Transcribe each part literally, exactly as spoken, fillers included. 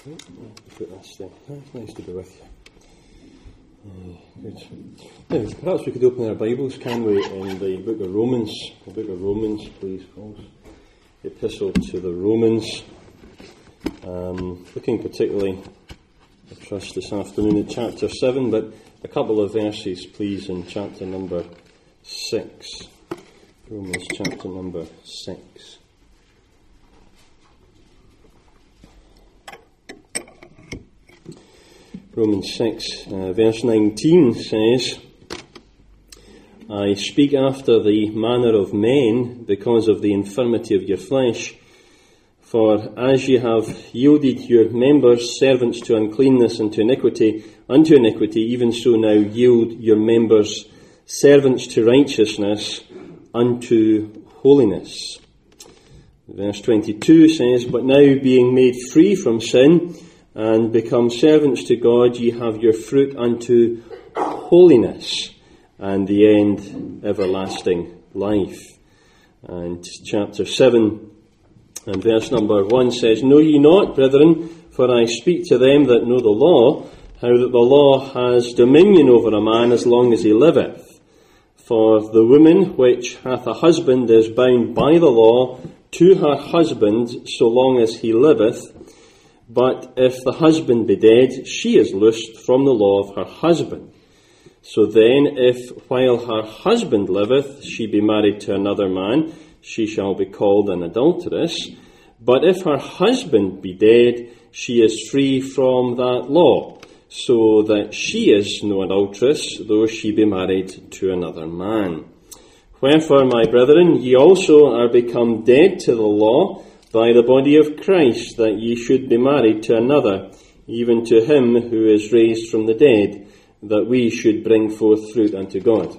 Put this thing. It's nice to be with you. Uh, good. Now, perhaps we could open our Bibles, can we, in the book of Romans. The book of Romans, please, folks. The Epistle to the Romans. Um, looking particularly, I trust, this afternoon at chapter seven, but a couple of verses, please, in chapter number six. Romans chapter number six. Romans six, uh, verse nineteen says, I speak after the manner of men because of the infirmity of your flesh. For as ye have yielded your members servants to uncleanness and to iniquity, unto iniquity, even so now yield your members servants to righteousness, unto holiness. Verse twenty-two says, But now being made free from sin, and become servants to God, ye have your fruit unto holiness, and the end everlasting life. And chapter seven and verse number one says, Know ye not, brethren, for I speak to them that know the law, how that the law has dominion over a man as long as he liveth. For the woman which hath a husband is bound by the law to her husband so long as he liveth. But if the husband be dead, she is loosed from the law of her husband. So then, if while her husband liveth, she be married to another man, she shall be called an adulteress. But if her husband be dead, she is free from that law, so that she is no adulteress, though she be married to another man. Wherefore, my brethren, ye also are become dead to the law, by the body of Christ, that ye should be married to another, even to him who is raised from the dead, that we should bring forth fruit unto God.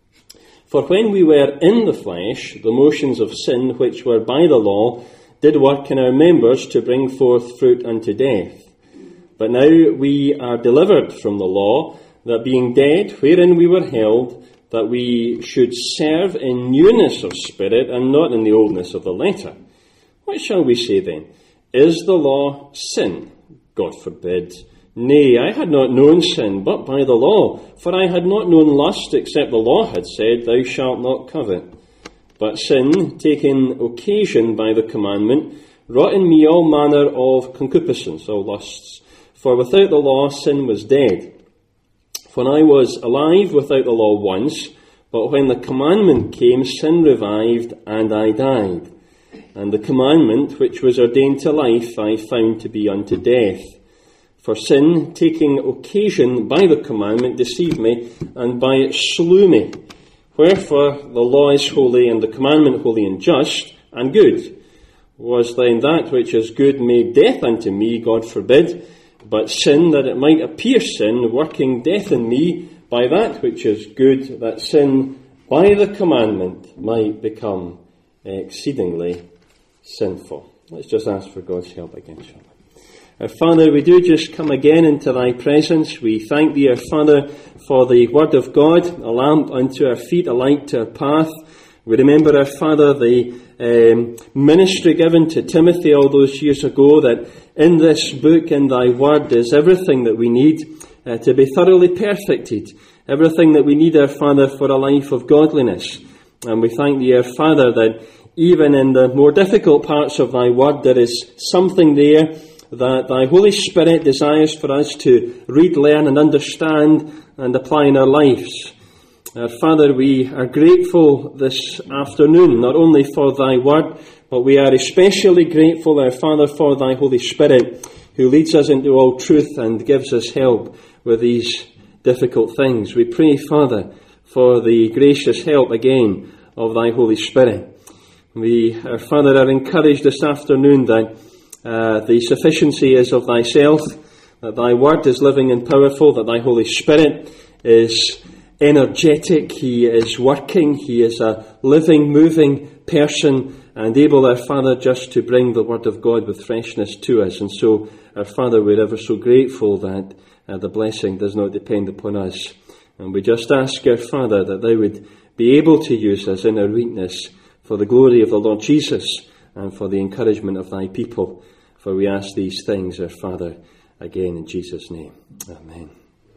For when we were in the flesh, the motions of sin which were by the law did work in our members to bring forth fruit unto death. But now we are delivered from the law, that being dead wherein we were held, that we should serve in newness of spirit, and not in the oldness of the letter. What shall we say then? Is the law sin? God forbid. Nay, I had not known sin, but by the law. For I had not known lust, except the law had said, Thou shalt not covet. But sin, taking occasion by the commandment, wrought in me all manner of concupiscence, all lusts. For without the law sin was dead. For I was alive without the law once, but when the commandment came, sin revived, and I died. And the commandment which was ordained to life I found to be unto death. For sin, taking occasion by the commandment, deceived me, and by it slew me. Wherefore the law is holy, and the commandment holy and just, and good. Was then that which is good made death unto me? God forbid. But sin, that it might appear sin, working death in me, by that which is good, that sin by the commandment might become exceedingly sinful. Let's just ask for God's help again, shall we? Our Father, we do just come again into Thy presence. We thank Thee, our Father, for the Word of God, a lamp unto our feet, a light to our path. We remember, our Father, the um, ministry given to Timothy all those years ago, that in this book, in Thy Word, is everything that we need uh, to be thoroughly perfected, everything that we need, our Father, for a life of godliness. And we thank Thee, our Father, that even in the more difficult parts of Thy Word, there is something there that Thy Holy Spirit desires for us to read, learn and understand and apply in our lives. Our Father, we are grateful this afternoon, not only for Thy Word, but we are especially grateful, our Father, for Thy Holy Spirit, who leads us into all truth and gives us help with these difficult things. We pray, Father, for the gracious help again of Thy Holy Spirit. We, our Father, are encouraged this afternoon that uh, the sufficiency is of Thyself, that Thy Word is living and powerful, that Thy Holy Spirit is energetic, He is working, He is a living, moving person, and able, our Father, just to bring the Word of God with freshness to us. And so, our Father, we're ever so grateful that uh, the blessing does not depend upon us. And we just ask, our Father, that Thou would be able to use us in our weakness for the glory of the Lord Jesus and for the encouragement of Thy people. For For we ask these things, our Father, again in Jesus' name. Amen.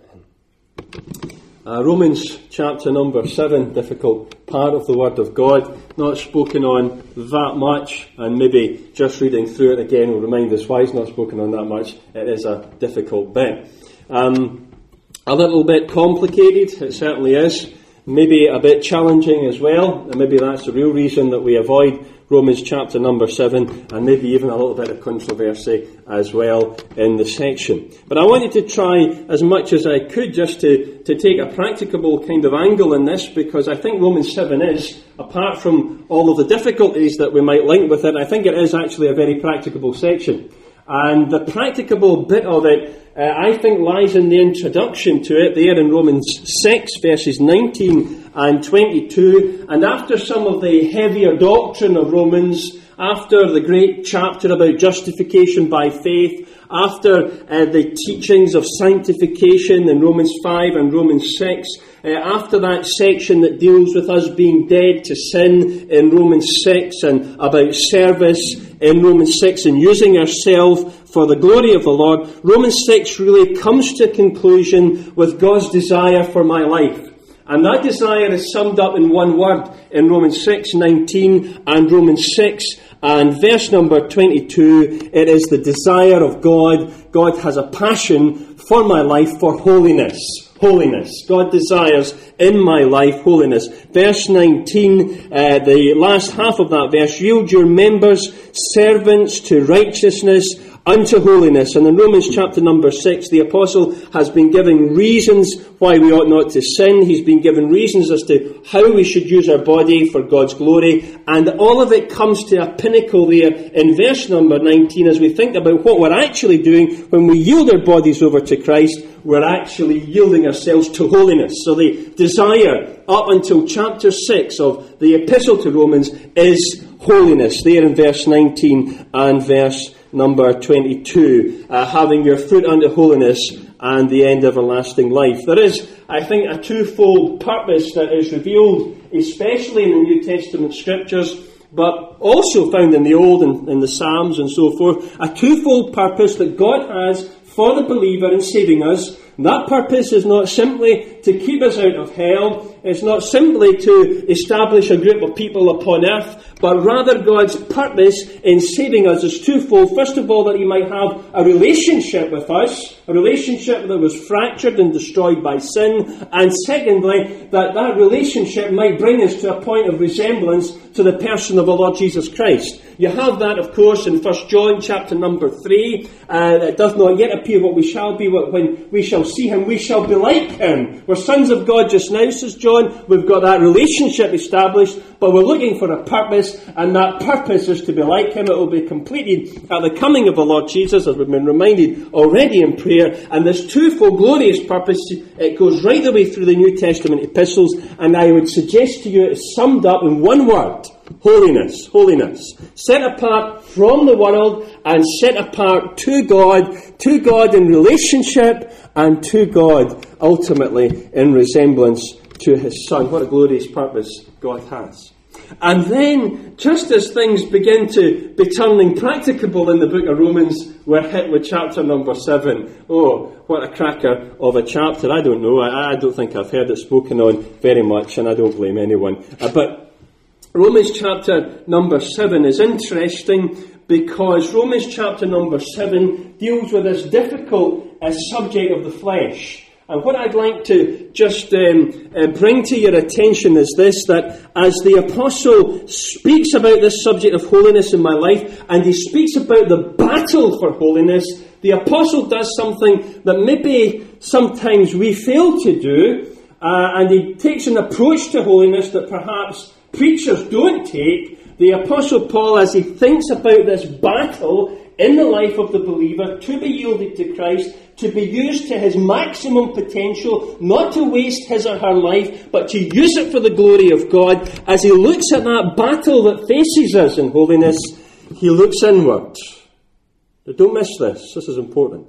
Amen. Uh, Romans chapter number seven, difficult part of the Word of God, not spoken on that much, and maybe just reading through it again will remind us why it's not spoken on that much. It is a difficult bit. Um, a little bit complicated, it certainly is. Maybe a bit challenging as well, and maybe that's the real reason that we avoid Romans chapter number seven, and maybe even a little bit of controversy as well in the section. But I wanted to try as much as I could just to, to take a practicable kind of angle in this, because I think Romans seven is, apart from all of the difficulties that we might link with it, I think it is actually a very practicable section. And the practicable bit of it, uh, I think, lies in the introduction to it, there in Romans six, verses nineteen and twenty-two. And after some of the heavier doctrine of Romans, after the great chapter about justification by faith, after uh, the teachings of sanctification in Romans five and Romans six, uh, after that section that deals with us being dead to sin in Romans six, and about service in Romans six, and using ourselves for the glory of the Lord, Romans six really comes to a conclusion with God's desire for my life. And that desire is summed up in one word in Romans six nineteen and Romans six and verse number twenty-two. It is the desire of God. God has a passion for my life for holiness. Holiness. God desires in my life holiness. Verse nineteen, uh, the last half of that verse, yield your members servants to righteousness unto holiness. And in Romans chapter number six, the apostle has been giving reasons why we ought not to sin. He's been given reasons as to how we should use our body for God's glory. And all of it comes to a pinnacle there in verse number nineteen as we think about what we're actually doing when we yield our bodies over to Christ. We're actually yielding ourselves to holiness. So the desire up until chapter six of the epistle to Romans is holiness. There in verse nineteen and verse number twenty-two, uh, having your fruit unto holiness and the end everlasting life. There is, I think, a twofold purpose that is revealed, especially in the New Testament scriptures, but also found in the Old and in the Psalms and so forth. A twofold purpose that God has for the believer in saving us. And that purpose is not simply to keep us out of hell. It's not simply to establish a group of people upon earth, but rather God's purpose in saving us is twofold. First of all, that He might have a relationship with us, a relationship that was fractured and destroyed by sin. And secondly, that that relationship might bring us to a point of resemblance to the person of the Lord Jesus Christ. You have that, of course, in First John chapter number three. Uh, it does not yet appear what we shall be, when we shall see Him, we shall be like Him. We're sons of God just now, says John. We've got that relationship established, but we're looking for a purpose, and that purpose is to be like Him. It will be completed at the coming of the Lord Jesus, as we've been reminded already in prayer. And this twofold glorious purpose, it goes right the way through the New Testament epistles, and I would suggest to you it is summed up in one word: holiness. Holiness. Set apart from the world and set apart to God, to God in relationship, and to God ultimately in resemblance to His Son. What a glorious purpose God has. And then, just as things begin to be turning practicable in the book of Romans, we're hit with chapter number seven. Oh, what a cracker of a chapter. I don't know. I, I don't think I've heard it spoken on very much, and I don't blame anyone. Uh, but Romans chapter number seven is interesting because Romans chapter number seven deals with this difficult uh, subject of the flesh. And what I'd like to just um, uh, bring to your attention is this, that as the apostle speaks about this subject of holiness in my life, and he speaks about the battle for holiness, the apostle does something that maybe sometimes we fail to do, uh, and he takes an approach to holiness that perhaps preachers don't take. The apostle Paul, as he thinks about this battle in the life of the believer, to be yielded to Christ, to be used to his maximum potential, not to waste his or her life, but to use it for the glory of God. As he looks at that battle that faces us in holiness, he looks inward. Now, don't miss this. This is important.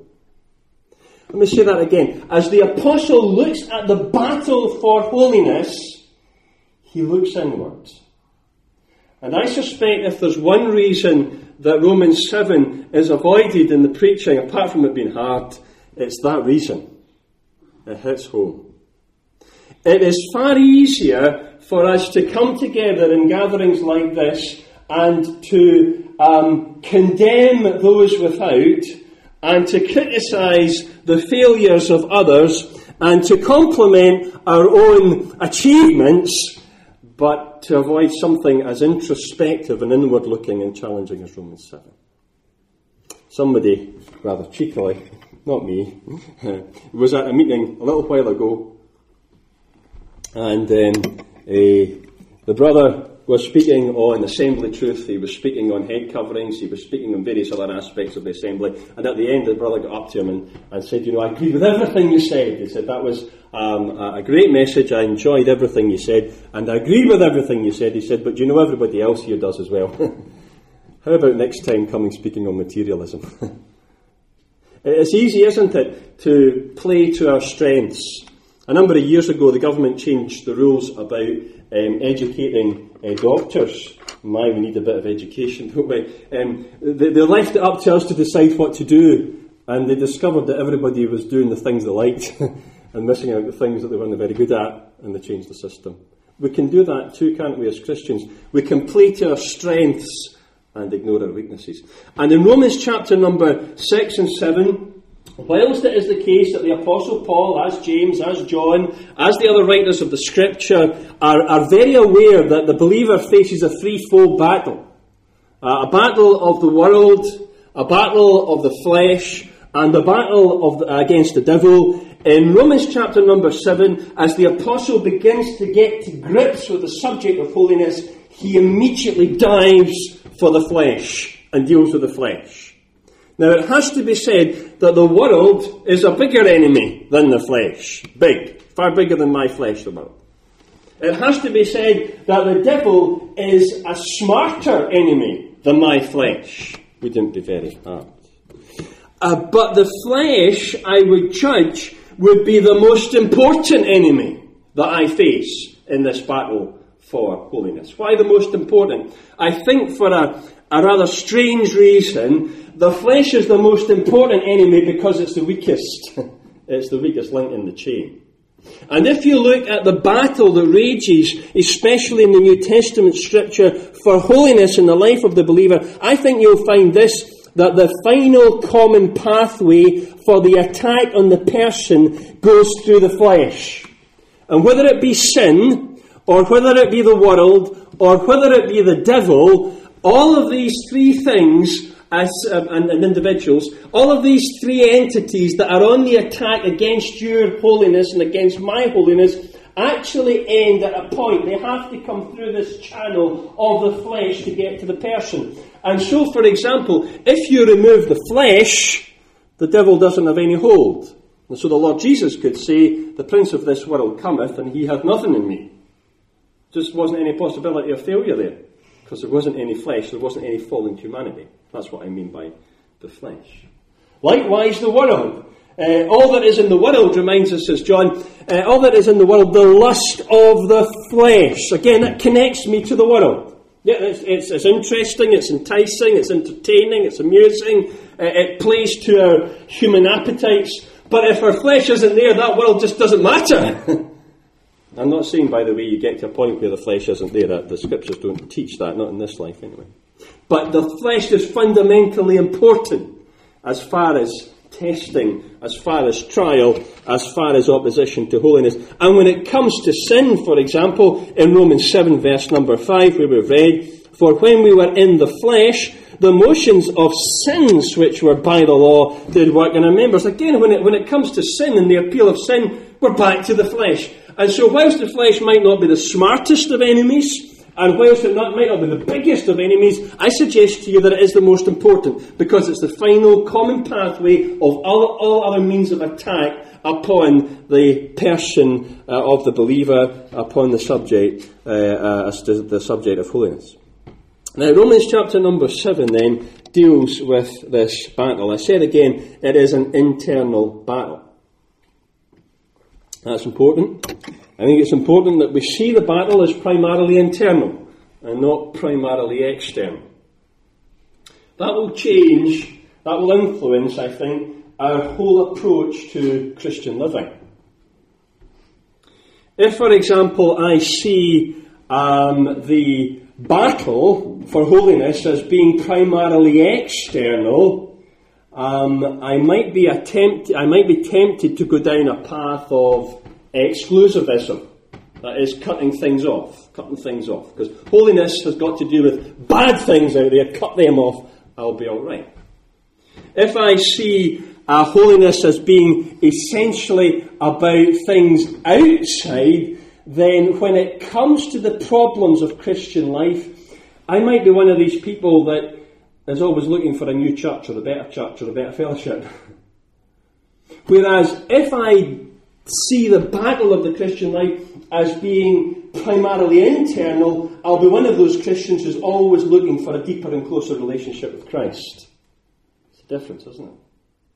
Let me say that again. As the apostle looks at the battle for holiness, he looks inward. And I suspect if there's one reason that Romans seven is avoided in the preaching, apart from it being hard, it's that reason. It hits home. It is far easier for us to come together in gatherings like this and to um, condemn those without, and to criticise the failures of others, and to compliment our own achievements, but to avoid something as introspective and inward-looking and challenging as Romans seven. Somebody, rather cheekily, not me, was at a meeting a little while ago, and um, a, the brother was speaking on assembly truth, he was speaking on head coverings, he was speaking on various other aspects of the assembly, and at the end the brother got up to him and, and said, you know, I agree with everything you said. He said, that was um, a great message, I enjoyed everything you said, and I agree with everything you said. He said, but you know, everybody else here does as well. How about next time coming speaking on materialism? It's easy, isn't it, to play to our strengths. A number of years ago, the government changed the rules about um, educating uh, doctors. My, we need a bit of education, don't we? Um, they, they left it up to us to decide what to do, and they discovered that everybody was doing the things they liked and missing out the things that they weren't very good at, and they changed the system. We can do that too, can't we, as Christians? We can play to our strengths and ignore our weaknesses. And in Romans chapter number six and seven, whilst it is the case that the Apostle Paul, as James, as John, as the other writers of the Scripture, are, are very aware that the believer faces a threefold battle. Uh, a battle of the world, a battle of the flesh, and a battle of the, against the devil. In Romans chapter number seven, as the Apostle begins to get to grips with the subject of holiness, he immediately dives for the flesh and deals with the flesh. Now, it has to be said that the world is a bigger enemy than the flesh. Big. Far bigger than my flesh, the world. It has to be said that the devil is a smarter enemy than my flesh. Wouldn't be very hard. Uh, but the flesh, I would judge, would be the most important enemy that I face in this battle for holiness. Why the most important? I think for a, a rather strange reason, the flesh is the most important enemy because it's the weakest. It's the weakest link in the chain. And if you look at the battle that rages, especially in the New Testament Scripture, for holiness in the life of the believer, I think you'll find this, that the final common pathway for the attack on the person goes through the flesh. And whether it be sin, or whether it be the world, or whether it be the devil, all of these three things as um, and, and individuals, all of these three entities that are on the attack against your holiness and against my holiness actually end at a point. They have to come through this channel of the flesh to get to the person. And so, for example, if you remove the flesh, the devil doesn't have any hold. And so the Lord Jesus could say, the prince of this world cometh, and he hath nothing in me. Just wasn't any possibility of failure there. Because there wasn't any flesh, there wasn't any fallen humanity. That's what I mean by the flesh. Likewise, the world. Uh, all that is in the world, reminds us, says John, uh, all that is in the world, the lust of the flesh. Again, that connects me to the world. Yeah, it's, it's, it's interesting, it's enticing, it's entertaining, it's amusing, uh, it plays to our human appetites. But if our flesh isn't there, that world just doesn't matter. I'm not saying, by the way, you get to a point where the flesh isn't there. That the Scriptures don't teach that, not in this life anyway. But the flesh is fundamentally important as far as testing, as far as trial, as far as opposition to holiness. And when it comes to sin, for example, in Romans seven verse number five, where we've read, for when we were in the flesh, the motions of sins which were by the law did work in our members. Again, when it, when it comes to sin and the appeal of sin, we're back to the flesh. And so whilst the flesh might not be the smartest of enemies, and whilst it not, might not be the biggest of enemies, I suggest to you that it is the most important, because it's the final common pathway of all, all other means of attack upon the person uh, of the believer, upon the subject, uh, uh, as to the subject of holiness. Now, Romans chapter number seven then deals with this battle. I said again, it is an internal battle. That's important. I think it's important that we see the battle as primarily internal and not primarily external. that will change, that will influence, I think, our whole approach to Christian living. If, for example, I see um, the battle for holiness as being primarily external, um, I might be attempt, I might be tempted to go down a path of exclusivism. That is, cutting things off, cutting things off. Because holiness has got to do with bad things out there. Cut them off, I'll be all right. If I see uh, holiness as being essentially about things outside, then when it comes to the problems of Christian life, I might be one of these people that is always looking for a new church or a better church or a better fellowship. Whereas if I see the battle of the Christian life as being primarily internal, I'll be one of those Christians who's always looking for a deeper and closer relationship with Christ. It's a difference, isn't it?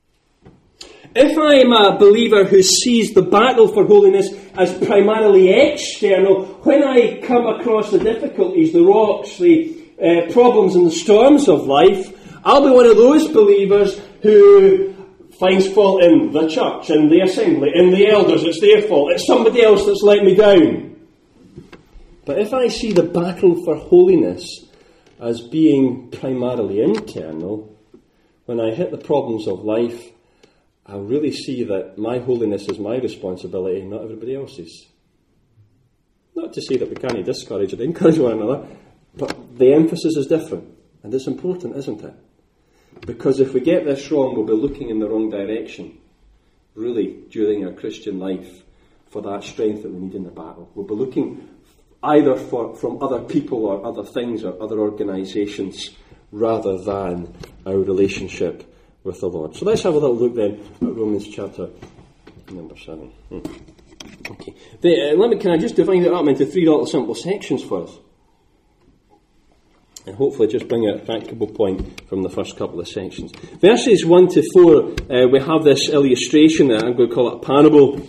If I'm a believer who sees the battle for holiness as primarily external, when I come across the difficulties, the rocks, the uh, problems and the storms of life, I'll be one of those believers who finds fault in the church, in the assembly, in the elders. It's their fault. It's somebody else that's let me down. But if I see the battle for holiness as being primarily internal, when I hit the problems of life, I really see that my holiness is my responsibility, not everybody else's. Not to say that we can't discourage or encourage one another, but the emphasis is different. And it's important, isn't it? Because if we get this wrong, we'll be looking in the wrong direction, really, during our Christian life, for that strength that we need in the battle. We'll be looking either for, from other people or other things or other organisations, rather than our relationship with the Lord. So let's have a little look then at Romans chapter number seven. Hmm. Okay. The, uh, let me, can I just divide it up into three little simple sections for us? And hopefully just bring out a practical point from the first couple of sections. Verses one to four, uh, we have this illustration, I'm going to call it a parable.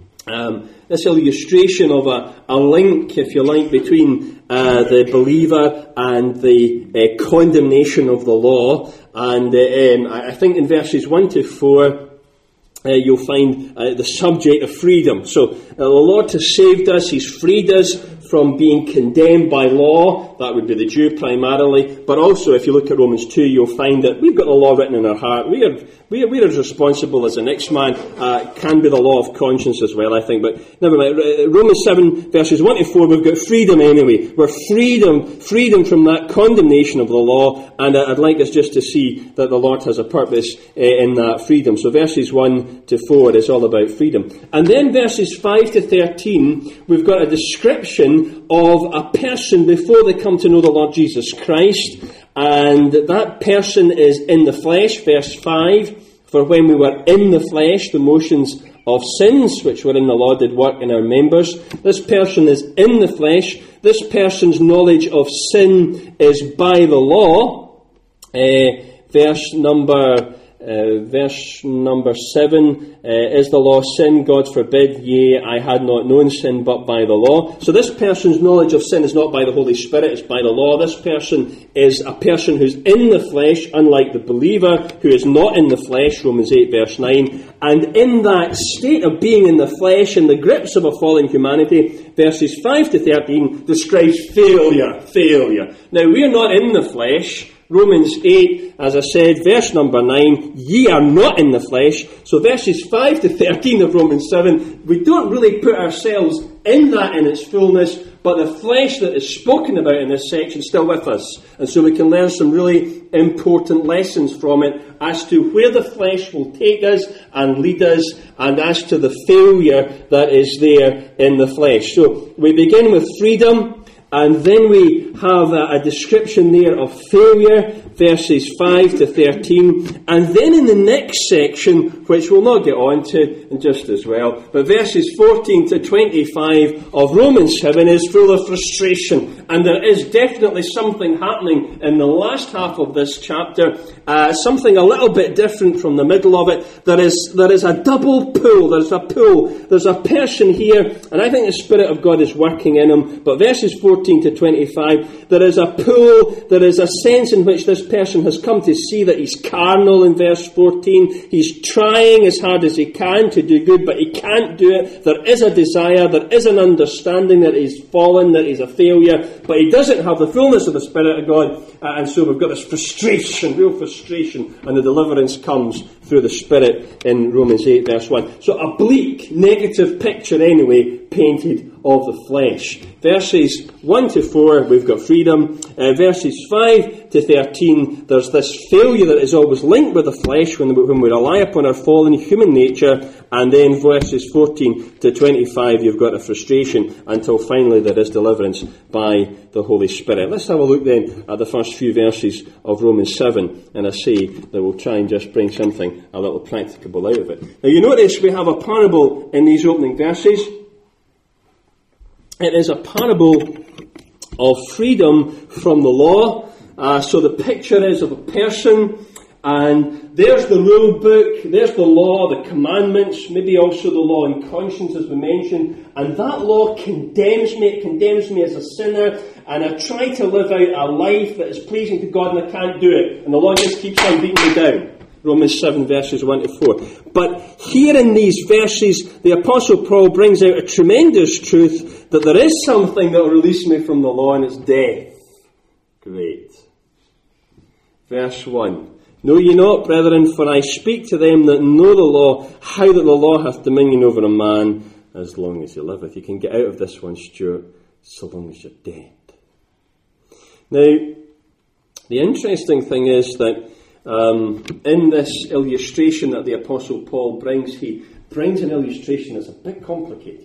Um, this illustration of a, a link, if you like, between uh, the believer and the uh, condemnation of the law. And uh, um, I think in verses one to four, uh, you'll find uh, the subject of freedom. So uh, the Lord has saved us, He's freed us from being condemned by law. That would be the Jew primarily. But also, if you look at Romans two, you'll find that we've got the law written in our heart. We are, we are, we are as responsible as the next man. Uh, can be the law of conscience as well, I think. But never mind. Romans seven, verses one to four, we've got freedom anyway. We're freedom, freedom from that condemnation of the law. And I'd like us just to see that the Lord has a purpose uh, in that freedom. So verses one to four is all about freedom. And then verses five to thirteen, we've got a description of a person before they come to know the Lord Jesus Christ, and that person is in the flesh. Verse five, for when we were in the flesh, the motions of sins which were in the law did work in our members. This person is in the flesh. This person's knowledge of sin is by the law. Uh, verse number Uh, verse number seven, uh, is the law sin? God forbid, yea, I had not known sin but by the law. So this person's knowledge of sin is not by the Holy Spirit, it's by the law. This person is a person who's in the flesh, unlike the believer who is not in the flesh, Romans eight verse nine. And in that state of being in the flesh, in the grips of a fallen humanity, verses five to thirteen describes failure, failure. Now, we are not in the flesh. Romans eight, as I said, verse number nine, ye are not in the flesh. So verses five to thirteen of Romans seven, we don't really put ourselves in that in its fullness, but the flesh that is spoken about in this section is still with us. And so we can learn some really important lessons from it as to where the flesh will take us and lead us, and as to the failure that is there in the flesh. So we begin with freedom. And then we have a, a description there of failure, verses five to thirteen. And then in the next section, which we'll not get on to in just as well, but verses fourteen to twenty-five of Romans seven is full of frustration. And there is definitely something happening in the last half of this chapter, uh, something a little bit different from the middle of it. There is, there is a double pull, there's a pull, there's a person here, and I think the Spirit of God is working in him. But verses fourteen to twenty-five, There is a pull, there is a sense in which this person has come to see that he's carnal in verse fourteen. He's trying as hard as he can to do good, but he can't do it. There is a desire, there is an understanding that he's fallen, that he's a failure, but he doesn't have the fullness of the Spirit of God, uh, and so we've got this frustration, real frustration, and the deliverance comes through the Spirit in Romans eight verse one. So a bleak, negative picture anyway, painted of the flesh. Verses one to four, we've got freedom. Uh, verses five to thirteen, there's this failure that is always linked with the flesh when, when we rely upon our fallen human nature. And then verses fourteen to twenty-five, you've got a frustration until finally there is deliverance by the Holy Spirit. Let's have a look then at the first few verses of Romans seven. And I say that we'll try and just bring something a little practicable out of it. Now you notice we have a parable in these opening verses. It is a parable of freedom from the law. Uh, so the picture is of a person, and there's the rule book, there's the law, the commandments, maybe also the law and conscience as we mentioned, and that law condemns me, it condemns me as a sinner, and I try to live out a life that is pleasing to God and I can't do it, and the law just keeps on beating me down. Romans seven verses one to four. But here in these verses, the Apostle Paul brings out a tremendous truth that there is something that will release me from the law, and it's death. Great. Verse one. Know ye not, brethren, for I speak to them that know the law, how that the law hath dominion over a man as long as he liveth. You can get out of this one, Stuart, so long as you're dead. Now, the interesting thing is that Um, in this illustration that the Apostle Paul brings, he brings an illustration that's a bit complicated.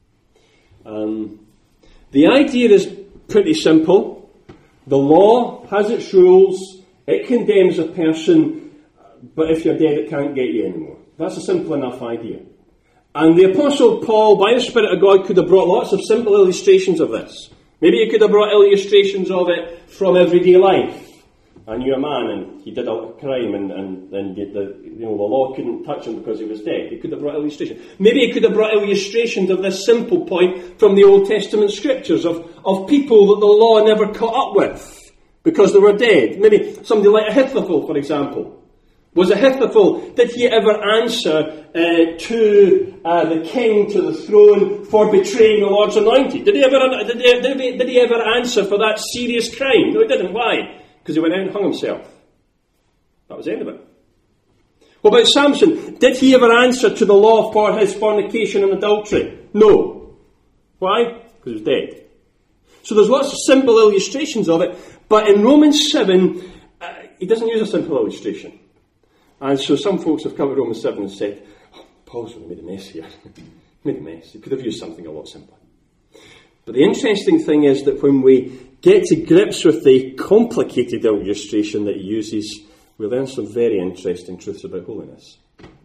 Um, the idea is pretty simple. The law has its rules, it condemns a person, but if you're dead it can't get you anymore. That's a simple enough idea. And the Apostle Paul, by the Spirit of God, could have brought lots of simple illustrations of this. Maybe he could have brought illustrations of it from everyday life. I knew a man and he did a crime and, and, and the, you know, the law couldn't touch him because he was dead. He could have brought illustrations. Maybe he could have brought illustrations of this simple point from the Old Testament scriptures of, of people that the law never caught up with because they were dead. Maybe somebody like Ahithophel, for example. Was Ahithophel, did he ever answer uh, to uh, the king, to the throne, for betraying the Lord's anointed? Did he ever, did he, did he, did he ever answer for that serious crime? No, he didn't. Why? Because he went out and hung himself. That was the end of it. What about Samson? Did he ever answer to the law for his fornication and adultery? No. Why? Because he was dead. So there's lots of simple illustrations of it, but in Romans seven, uh, he doesn't use a simple illustration. And so some folks have come to Romans seven and said, oh, Paul's really made a mess here. made a mess. He could have used something a lot simpler. But the interesting thing is that when we get to grips with the complicated illustration that he uses, we learn some very interesting truths about holiness.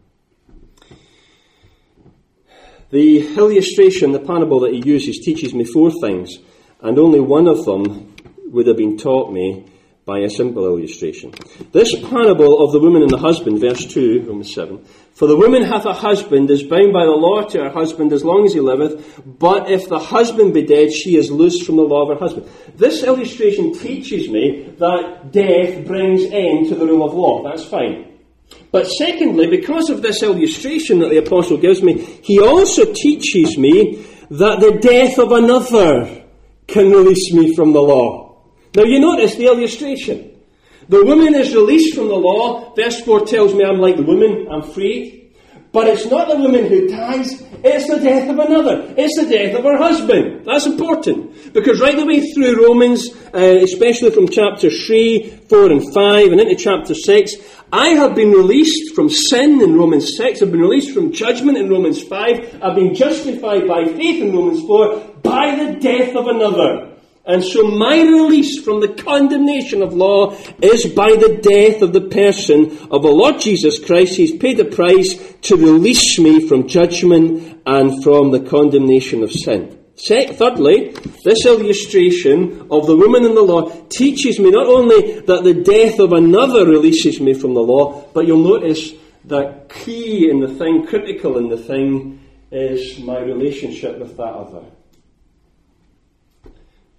The illustration, the parable that he uses, teaches me four things, and only one of them would have been taught me by a simple illustration. This parable of the woman and the husband, verse two, Romans seven. For the woman hath a husband, is bound by the law to her husband as long as he liveth, but if the husband be dead, she is loosed from the law of her husband. This illustration teaches me that death brings end to the rule of law. That's fine. But secondly, because of this illustration that the apostle gives me, he also teaches me that the death of another can release me from the law. Now you notice the illustration. The woman is released from the law. Verse four tells me I'm like the woman, I'm freed. But it's not the woman who dies, it's the death of another. It's the death of her husband. That's important. Because right the way through Romans, uh, especially from chapter three, four and five and into chapter six, I have been released from sin in Romans six. I've been released from judgment in Romans five. I've been justified by faith in Romans four by the death of another. And so my release from the condemnation of law is by the death of the person of the Lord Jesus Christ. He's paid the price to release me from judgment and from the condemnation of sin. Thirdly, this illustration of the woman and the law teaches me not only that the death of another releases me from the law, but you'll notice that key in the thing, critical in the thing, is my relationship with that other.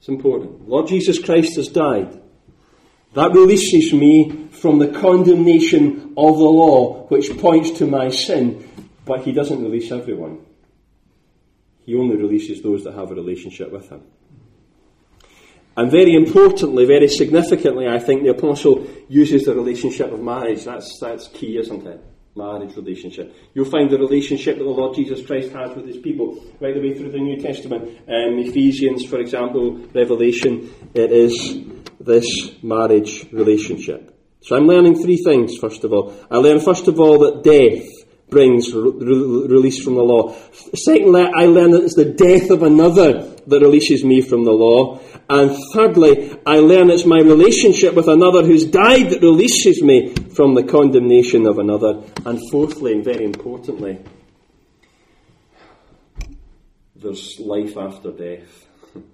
It's important. Lord Jesus Christ has died. That releases me from the condemnation of the law, which points to my sin. But he doesn't release everyone. He only releases those that have a relationship with him. And very importantly, very significantly, I think the apostle uses the relationship of marriage. That's, that's key, isn't it? Marriage relationship. You'll find the relationship that the Lord Jesus Christ has with his people right the way through the New Testament. Um, Ephesians, for example, Revelation, it is this marriage relationship. So I'm learning three things, first of all. I learn, first of all, that death brings re- re- release from the law. Secondly, I learn that it's the death of another that releases me from the law. And thirdly, I learn it's my relationship with another who's died that releases me from the condemnation of another. And fourthly, and very importantly, there's life after death.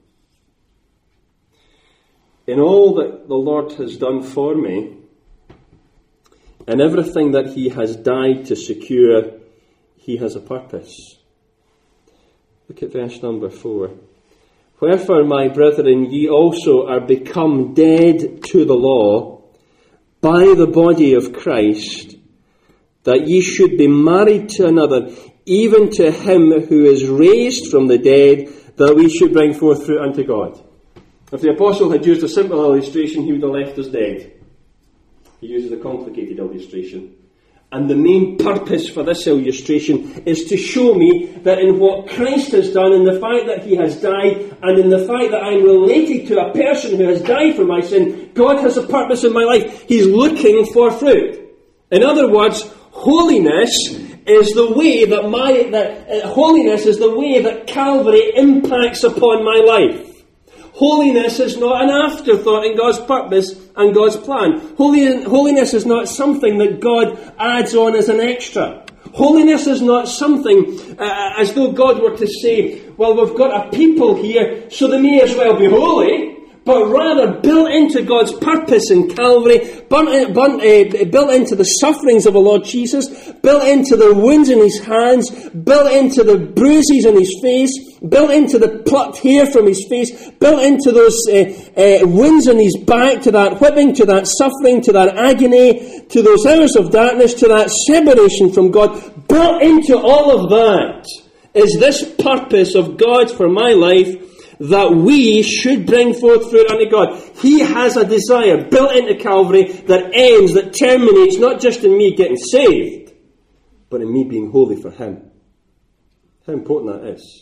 In all that the Lord has done for me, and everything that he has died to secure, he has a purpose. Look at verse number four. Wherefore, my brethren, ye also are become dead to the law by the body of Christ, that ye should be married to another, even to him who is raised from the dead, that we should bring forth fruit unto God. If the apostle had used a simple illustration, he would have left us dead. He uses a complicated illustration. And the main purpose for this illustration is to show me that in what Christ has done, in the fact that he has died, and in the fact that I'm related to a person who has died for my sin, God has a purpose in my life. He's looking for fruit. In other words, holiness is the way that my that uh, holiness is the way that Calvary impacts upon my life. Holiness is not an afterthought in God's purpose and God's plan. Holy, holiness is not something that God adds on as an extra. Holiness is not something uh, as though God were to say, well, we've got a people here, so they may as well be holy. But rather built into God's purpose in Calvary, built, built, uh, built into the sufferings of the Lord Jesus, built into the wounds in his hands, built into the bruises on his face, built into the plucked hair from his face, built into those uh, uh, wounds on his back, to that whipping, to that suffering, to that agony, to those hours of darkness, to that separation from God. Built into all of that is this purpose of God for my life, that we should bring forth fruit unto God. He has a desire built into Calvary that ends, that terminates not just in me getting saved, but in me being holy for him. How important that is.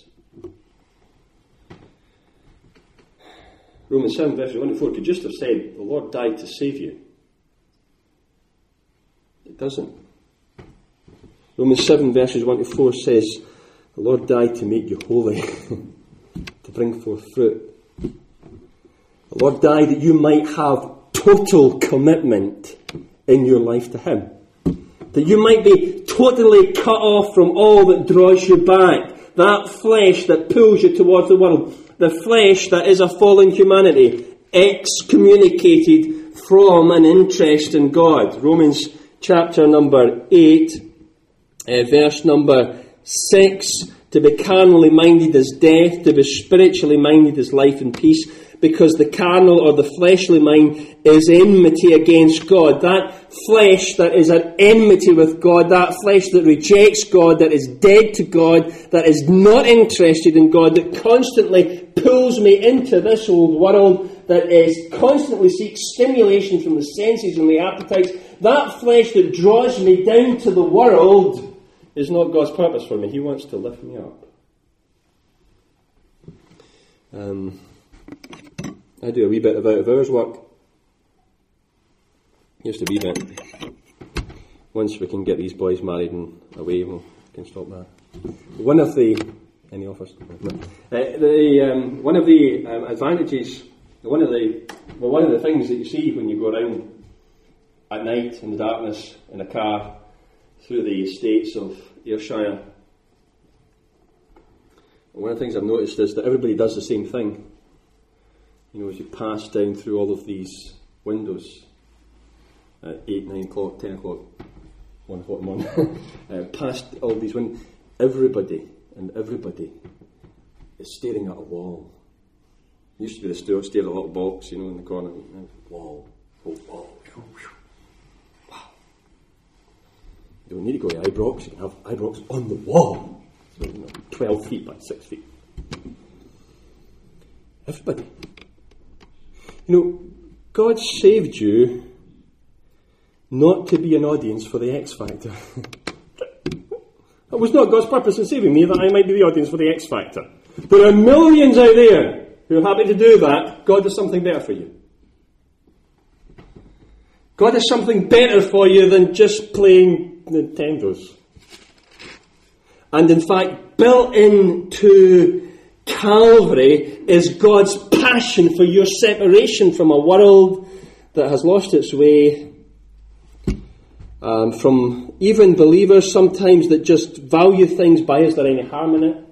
Romans seven verses one to four could just have said, the Lord died to save you. It doesn't. Romans seven verses one to four says, the Lord died to make you holy. To bring forth fruit. The Lord died that you might have total commitment in your life to him. That you might be totally cut off from all that draws you back. That flesh that pulls you towards the world. The flesh that is a fallen humanity. Excommunicated from an interest in God. Romans chapter number eight, uh, verse number six. To be carnally minded is death, to be spiritually minded is life and peace, because the carnal or the fleshly mind is enmity against God. That flesh that is at enmity with God, that flesh that rejects God, that is dead to God, that is not interested in God, that constantly pulls me into this old world, that is constantly seeks stimulation from the senses and the appetites, that flesh that draws me down to the world is not God's purpose for me. He wants to lift me up. Um, I do a wee bit of out of hours work. Just a wee bit. Once we can get these boys married and away, we can stop that. One of the any offers? No. Uh, the um, one of the um, advantages, one of the well, one of the things that you see when you go around at night in the darkness in a car through the estates of Ayrshire. One of the things I've noticed is that everybody does the same thing. You know, as you pass down through all of these windows at eight, nine o'clock, ten o'clock, one o'clock in the morning, uh, past all these windows, everybody and everybody is staring at a wall. Used to be the store, stay in a little box, you know, in the corner. Wall, oh, wall, wow. You don't need to go to Ibrox, you can have Ibrox on the wall. So, you know, twelve feet by six feet. Everybody. You know, God saved you not to be an audience for the X Factor. That was not God's purpose in saving me, that I might be the audience for the X Factor. There are millions out there who are happy to do that. God has something better for you. God has something better for you than just playing Nintendos. And in fact, built into Calvary is God's passion for your separation from a world that has lost its way, um, from even believers sometimes that just value things by is there any harm in it.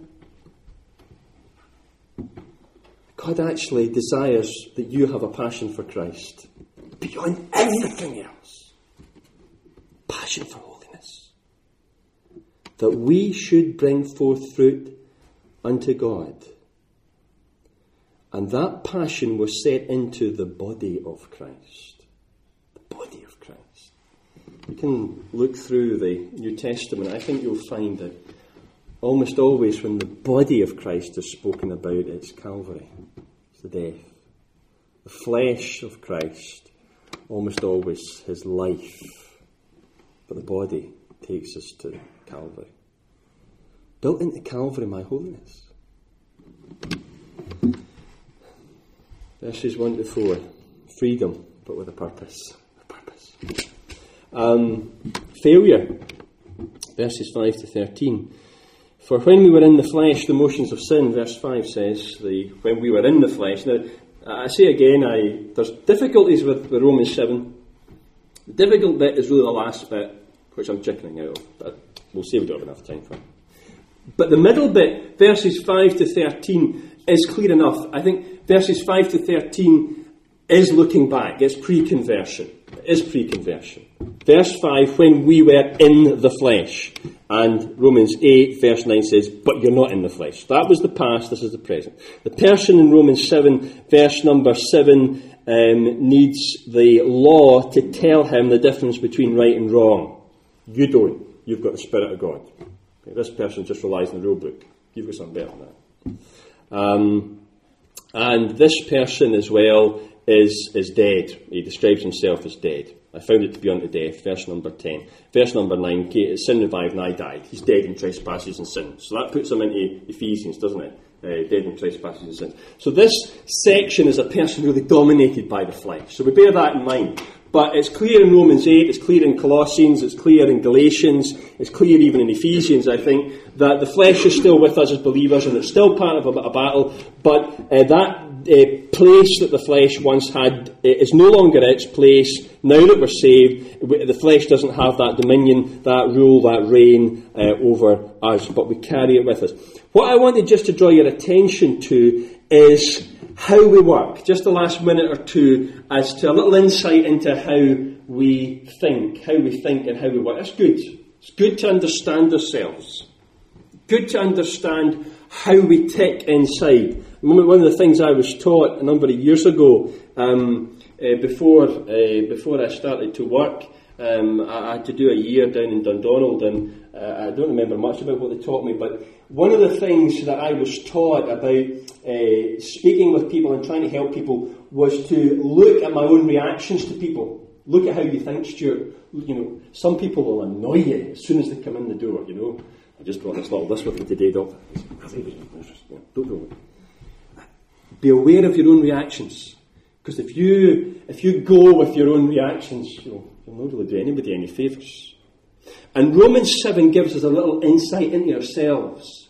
God actually desires that you have a passion for Christ beyond everything else. Passion for holiness. That we should bring forth fruit unto God. And that passion was set into the body of Christ. The body of Christ. You can look through the New Testament. I think you'll find that almost always when the body of Christ is spoken about, it's Calvary. It's the death. The flesh of Christ, almost always his life. But the body takes us to Calvary. Built into Calvary, my holiness. Verses one to four. Freedom, but with a purpose. A purpose. Um, failure. Verses five to thirteen. For when we were in the flesh, the motions of sin, verse five says, the when we were in the flesh. Now, I say again, I there's difficulties with, with Romans seven. The difficult bit is really the last bit, which I'm chickening out of. But we'll see if we don't have enough time for it. But the middle bit, verses five to thirteen, is clear enough. I think verses five to thirteen is looking back. It's pre-conversion. It is pre-conversion. Verse five, when we were in the flesh. And Romans eight, verse nine says, but you're not in the flesh. That was the past, this is the present. The person in Romans seven, verse number seven, um, needs the law to tell him the difference between right and wrong. You don't. You've got the Spirit of God. Okay, this person just relies on the rule book. You've got something better than that. Um, and this person as well is, is dead. He describes himself as dead. I found it to be unto death, verse number ten. Verse number nine, sin revived and I died. He's dead in trespasses and sins. So that puts him into Ephesians, doesn't it? Uh, dead in trespasses and sins. So this section is a person really dominated by the flesh. So we bear that in mind. But it's clear in Romans eight, it's clear in Colossians, it's clear in Galatians, it's clear even in Ephesians, I think, that the flesh is still with us as believers and it's still part of a, a battle, but uh, that uh, place that the flesh once had uh, is no longer its place. Now that we're saved, the flesh doesn't have that dominion, that rule, that reign uh, over us, but we carry it with us. What I wanted just to draw your attention to is how we work. Just the last minute or two as to a little insight into how we think, how we think and how we work. That's good. It's good to understand ourselves. Good to understand how we tick inside. One of the things I was taught a number of years ago, um, uh, before uh, before I started to work, um, I had to do a year down in Dundonald, and uh, I don't remember much about what they taught me, but one of the things that I was taught about uh, speaking with people and trying to help people was to look at my own reactions to people. Look at how you think, Stuart. You know, some people will annoy you as soon as they come in the door, you know. I just brought this little list with me today, Doctor. Don't do it. Be aware of your own reactions. Because if you if you go with your own reactions, you'll, you'll not really do anybody any favours. And Romans seven gives us a little insight into ourselves.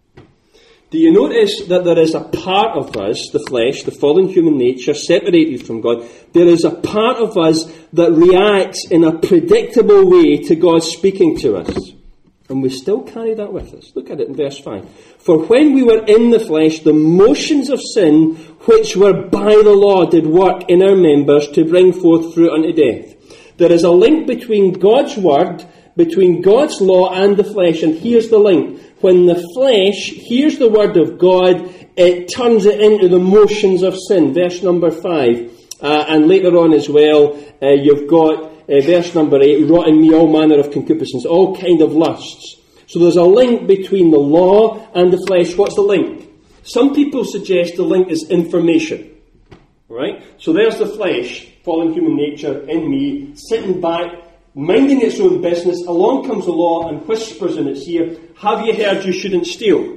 Do you notice that there is a part of us, the flesh, the fallen human nature, separated from God? There is a part of us that reacts in a predictable way to God speaking to us. And we still carry that with us. Look at it in verse five. For when we were in the flesh, the motions of sin, which were by the law, did work in our members to bring forth fruit unto death. There is a link between God's word, between God's law and the flesh. And here's the link. When the flesh hears the word of God, it turns it into the motions of sin. Verse number five. Uh, and later on as well, uh, you've got uh, verse number eight, wrought in me all manner of concupiscence, all kind of lusts. So there's a link between the law and the flesh. What's the link? Some people suggest the link is information. Right? So there's the flesh, fallen human nature in me, sitting back, minding its own business. Along comes the law and whispers in its ear, have you heard you shouldn't steal?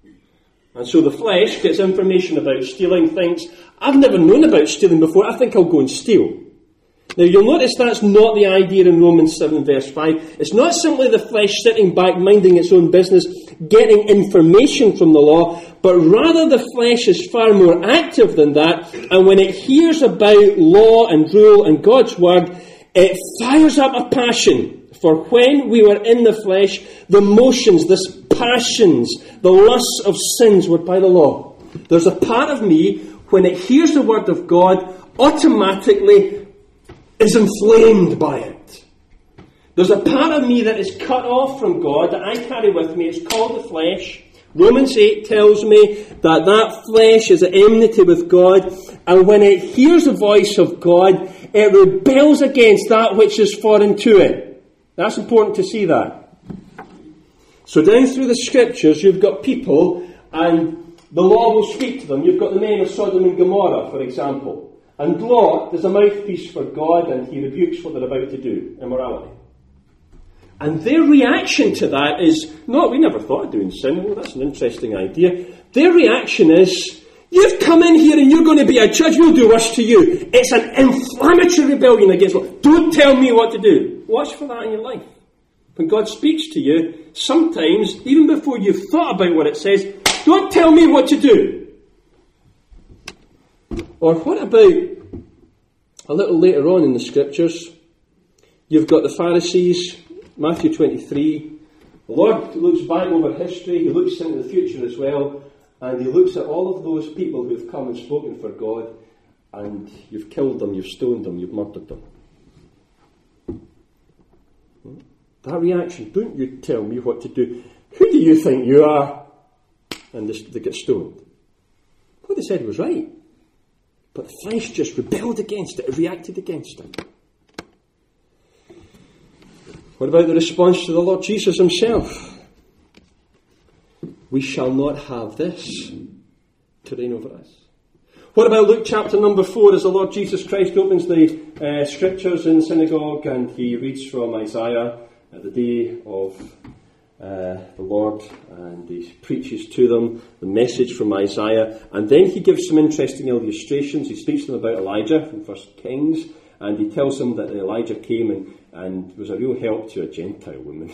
And so the flesh gets information about stealing, thinks, I've never known about stealing before, I think I'll go and steal. Now you'll notice that's not the idea in Romans seven verse five. It's not simply the flesh sitting back, minding its own business, getting information from the law, but rather the flesh is far more active than that, and when it hears about law and rule and God's word, it fires up a passion. For when we were in the flesh, the motions, the passions, the lusts of sins were by the law. There's a part of me, when it hears the word of God, automatically is inflamed by it. There's a part of me that is cut off from God that I carry with me. It's called the flesh. Romans eight tells me that that flesh is at enmity with God, and when it hears the voice of God, it rebels against that which is foreign to it. That's important to see that. So down through the scriptures, you've got people, and the law will speak to them. You've got the men of Sodom and Gomorrah, for example. And Lot is a mouthpiece for God, and he rebukes what they're about to do, immorality. And their reaction to that is, no, we never thought of doing sin. Well, that's an interesting idea. Their reaction is, you've come in here and you're going to be a judge, we'll do worse to you. It's an inflammatory rebellion against God. Don't tell me what to do. Watch for that in your life. When God speaks to you, sometimes, even before you've thought about what it says, don't tell me what to do. Or what about, a little later on in the scriptures, you've got the Pharisees, Matthew twenty-three. The Lord looks back over history, he looks into the future as well, and he looks at all of those people who've come and spoken for God, and you've killed them, you've stoned them, you've murdered them. That reaction, don't you tell me what to do. Who do you think you are? And they get stoned. What they said was right. But the flesh just rebelled against it, it reacted against it. What about the response to the Lord Jesus himself? We shall not have this to reign over us. What about Luke chapter number four, as the Lord Jesus Christ opens the uh, scriptures in the synagogue and he reads from Isaiah at the day of uh, the Lord, and he preaches to them the message from Isaiah, and then he gives some interesting illustrations. He speaks to them about Elijah from First Kings, and he tells them that Elijah came and, and was a real help to a Gentile woman.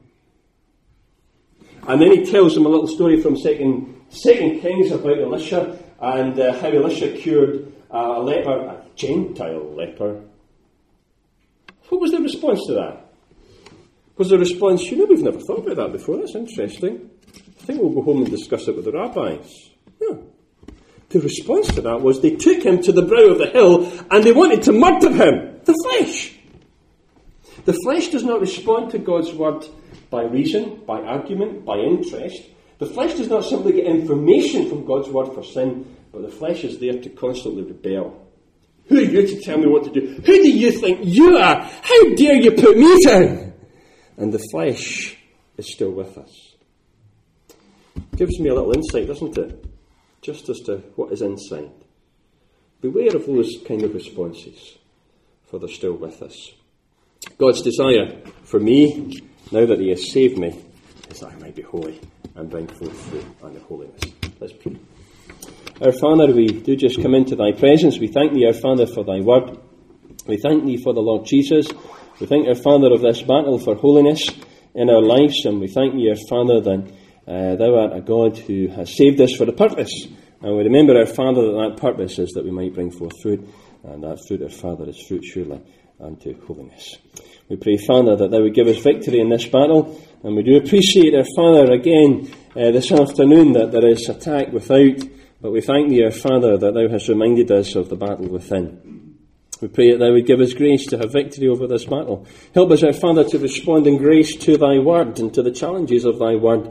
And then he tells them a little story from Second, Second Kings about Elisha, and uh, how Elisha cured uh, a leper, a Gentile leper. What was the response to that? Was the response, you know, we've never thought about that before, that's interesting. I think we'll go home and discuss it with the rabbis. No. The response to that was they took him to the brow of the hill and they wanted to murder him. The flesh. The flesh does not respond to God's word by reason, by argument, by interest. The flesh does not simply get information from God's word for sin, but the flesh is there to constantly rebel. Who are you to tell me what to do? Who do you think you are? How dare you put me down? And the flesh is still with us. Gives me a little insight, doesn't it? Just as to what is inside. Beware of those kind of responses, for they're still with us. God's desire for me, now that he has saved me, is that I might be holy and bring forth fruit unto holiness. Let's pray. Our Father, we do just come into thy presence. We thank thee, our Father, for thy word. We thank thee for the Lord Jesus. We thank our Father of this battle for holiness in our lives, and we thank thee, our Father, that uh, thou art a God who has saved us for a purpose. And we remember, our Father, that that purpose is that we might bring forth fruit, and that fruit, our Father, is fruit surely unto holiness. We pray, Father, that thou would give us victory in this battle, and we do appreciate, our Father, again uh, this afternoon that there is attack without, but we thank thee, our Father, that thou hast reminded us of the battle within. We pray that thou would give us grace to have victory over this battle. Help us, our Father, to respond in grace to thy word and to the challenges of thy word,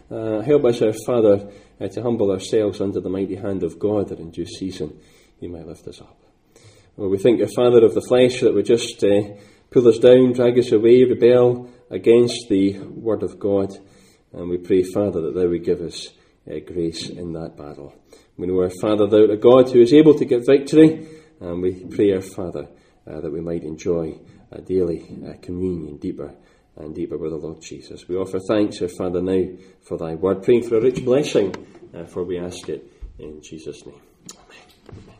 Uh, help us, our Father, uh, to humble ourselves under the mighty hand of God, that in due season He might lift us up. Well, we thank you, Father, of the flesh that would just uh, pull us down, drag us away, rebel against the Word of God. And we pray, Father, that thou would give us uh, grace in that battle. We know, our Father, thou art a God who is able to give victory. And we pray, our Father, uh, that we might enjoy a daily uh, communion deeper and deeper with the Lord Jesus. We offer thanks, our Father, now for thy word, praying for a rich blessing, uh, for we ask it in Jesus' name. Amen.